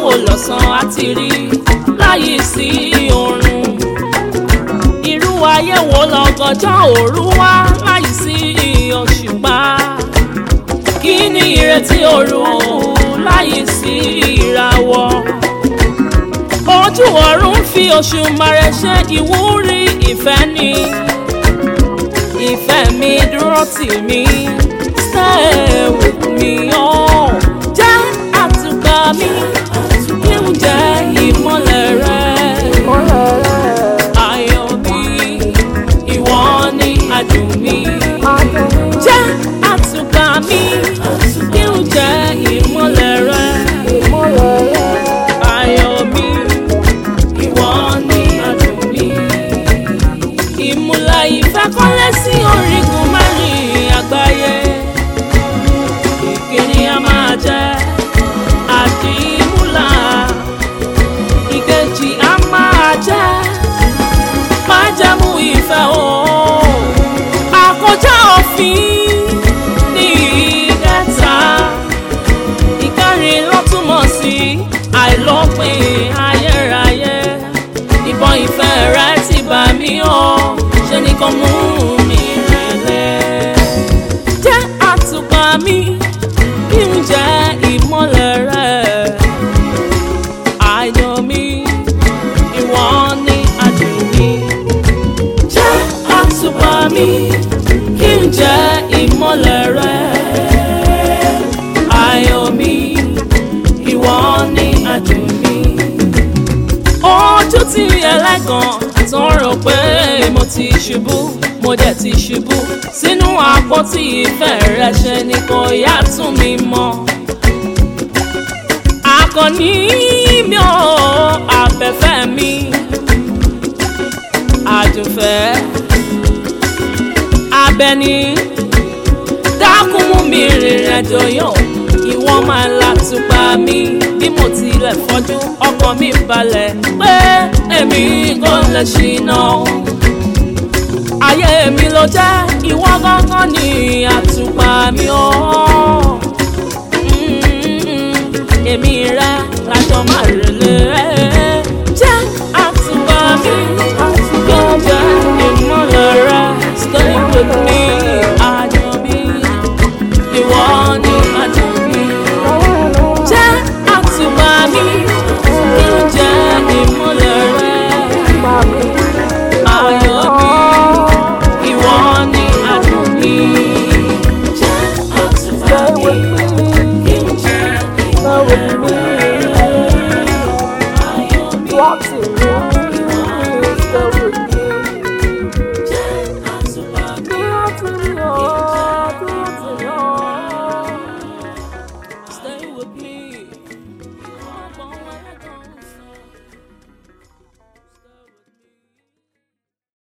wo lọ́sàn àti rí láyé sí oorun? Irú ayé wo lọ́gànjọ́ òru wá láyé sí òṣùpá? Kí ni ìrètí òru láyé sí ìràwọ̀? Ojú ọ̀run fi Òṣùmàrè ṣe ìwúrí ìfẹ́ ni. Ìfẹ́ mi dúró tì mí, stay with me, oh. Jẹ́ àtùpà mi, kí n jẹ́ ìmọ́lẹ̀ rẹ. Ayọ̀ mi, ìwọ ni adùn mi. Jẹ́ àtùpà mi, kí n jẹ́ ìmọ́lẹ̀ rẹ. Ayọ̀ mi, ìwọ ni adùn mi. Ìmùlẹ̀ ìfẹ́ kọ́lé sí orígun mẹ́rin àgbáyé. Ìkíní a máa jẹ́ àdìmúlà, ìkejì a máa jẹ́ májẹ̀mú ìfẹ́ o. Àkójá òfin ní ìkẹta, ìkẹrin ló túmọ̀ sí àìlópin ayérayé. Ìbọn ìfẹ́ rẹ ti bà mí o, ṣe ni kò mú mi rẹ̀lẹ̀. Jẹ́ àtùpà mi, kí n jẹ́ ìmọ́lẹ̀ rẹ. Ayọ̀ mi, ìwọ ni adùn mi. Jẹ́ àtùpà mi, kí n jẹ́ ìmọ́lẹ̀ rẹ. Ayọ̀ mi, ìwọ ni adùn mi. Ojú tí ẹlẹ́gàn tó ń rò pé mo ti ṣubú, mo dẹ̀ ti ṣubú sínú àpótí ìfẹ́ rẹ, ṣe ni kò yá tún mi mọ́. Akọni mi ò, àbẹ̀fẹ́ mi, àdùnfẹ́, Àbẹ̀ní, dákun mú mi rìnrìn àjò yọ̀. Ìwọ máa látùpà mi bí mo tilẹ̀ fọ́jú, ọkàn mi balẹ̀ pé èmi kò lè ṣìnà. Ayé mi ló jẹ́, ìwọ gángan ni àtùpà mi o. Èmi rẹ lájọ máa